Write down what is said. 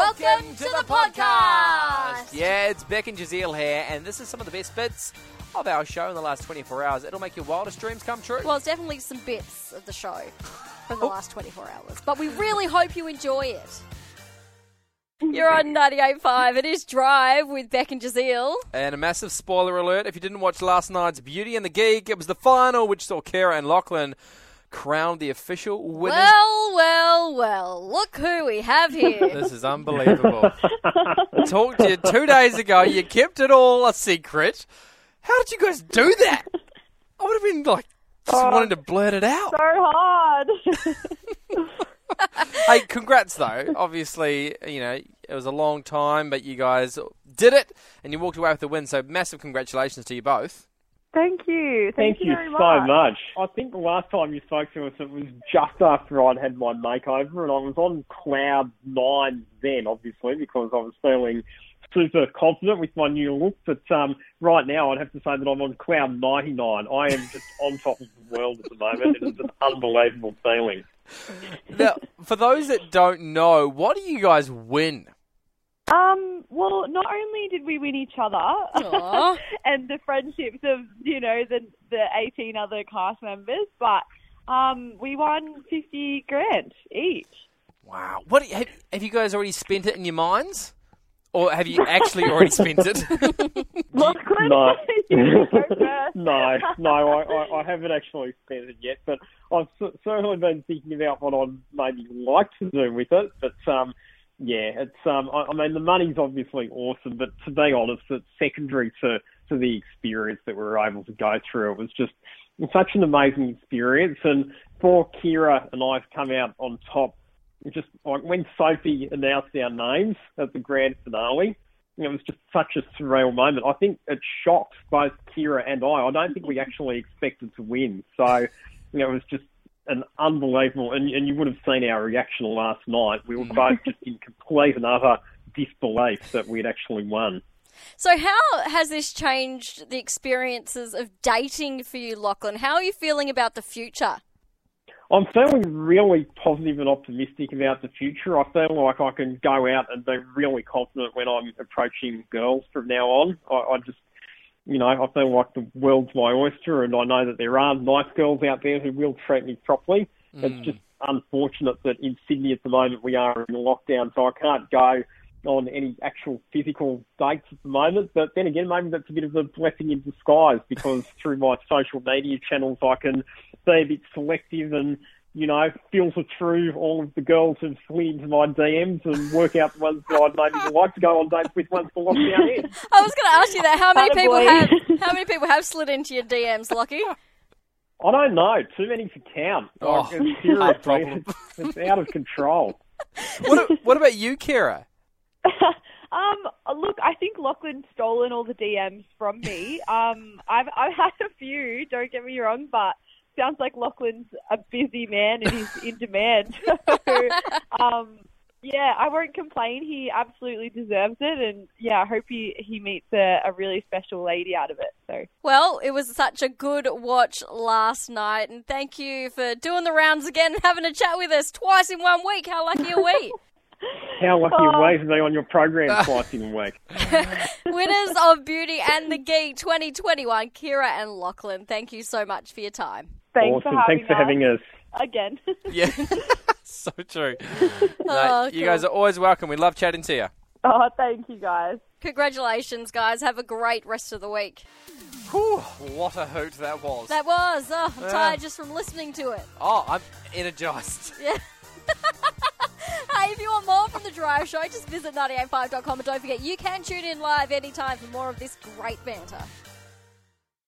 Welcome to the podcast! Yeah, it's Beck and Jazeel here, and this is some of the best bits of our show in the last 24 hours. It'll make your wildest dreams come true. Well, it's definitely some bits of the show from the last 24 hours, but we really hope you enjoy it. You're on 98.5. It is Drive with Beck and Jazeel. And a massive spoiler alert, if you didn't watch last night's Beauty and the Geek, it was the final, which saw Kira and Lachlan crowned the official winners. Well, look who we have here. This is unbelievable. I talked to you 2 days ago, you kept it all a secret. How did you guys do that? I would have been like, just wanting to blurt it out. So hard. Hey, congrats though. Obviously, you know, it was a long time, but you guys did it and you walked away with the win. So massive congratulations to you both. Thank you. Thank you very so much. I think the last time you spoke to us, it was just after I'd had my makeover, and I was on cloud 9 then, obviously, because I was feeling super confident with my new look. But right now, I'd have to say that I'm on cloud 99. I am just on top of the world at the moment. It is an unbelievable feeling. Now, for those that don't know, what do you guys win? Well, not only did we win each other and the friendships of, you know, the 18 other cast members, but we won 50 grand each. Wow. What have you guys already spent it in your minds? Or have you actually already spent it? Lachlan, No. you go first. No, I haven't actually spent it yet, but I've certainly been thinking about what I'd maybe like to do with it. But yeah, it's I mean, the money's obviously awesome, but to be honest, it's secondary to the experience that we were able to go through. It was just such an amazing experience, and for Kira and I to come out on top, just like when Sophie announced our names at the grand finale, it was just such a surreal moment. I think it shocked both Kira and I. I don't think we actually expected to win. So, you know, it was just an unbelievable, and you would have seen our reaction last night. We were both just in complete and utter disbelief that we'd actually won. So how has this changed the experiences of dating for you, Lachlan? How are you feeling about the future? I'm feeling really positive and optimistic about the future. I feel like I can go out and be really confident when I'm approaching girls from now on. I just, you know, I feel like the world's my oyster, and I know that there are nice girls out there who will treat me properly. It's just unfortunate that in Sydney at the moment we are in lockdown, so I can't go on any actual physical dates at the moment. But then again, maybe that's a bit of a blessing in disguise, because through my social media channels I can be a bit selective and, you know, filter through all of the girls who've slid into my DMs and work out the ones that I'd maybe like to go on dates with once the lockdown ends. I was going to ask you that. How many people have slid into your DMs, Lockie? I don't know. Too many to count. Oh, it's seriously, it's out of control. What about you, Kira? Look, I think Lachlan's stolen all the DMs from me. I've had a few, don't get me wrong, but sounds like Lachlan's a busy man and he's in demand. So, yeah, I won't complain. He absolutely deserves it, and yeah, I hope he meets a really special lady out of it. So, well, it was such a good watch last night, and thank you for doing the rounds again and having a chat with us twice in 1 week. How lucky are we? How lucky are we to be on your program twice in a week? Winners of Beauty and the Geek 2021, Kira and Lachlan, thank you so much for your time. Thanks for having us. Again. Yeah, so true. No, you guys are always welcome. We love chatting to you. Oh, thank you, guys. Congratulations, guys. Have a great rest of the week. Whew, what a hoot that was. That was. Oh, I'm tired just from listening to it. Oh, I'm energised. Yeah. Hey, if you want more from The Drive Show, just visit 985.com, and don't forget you can tune in live anytime for more of this great banter.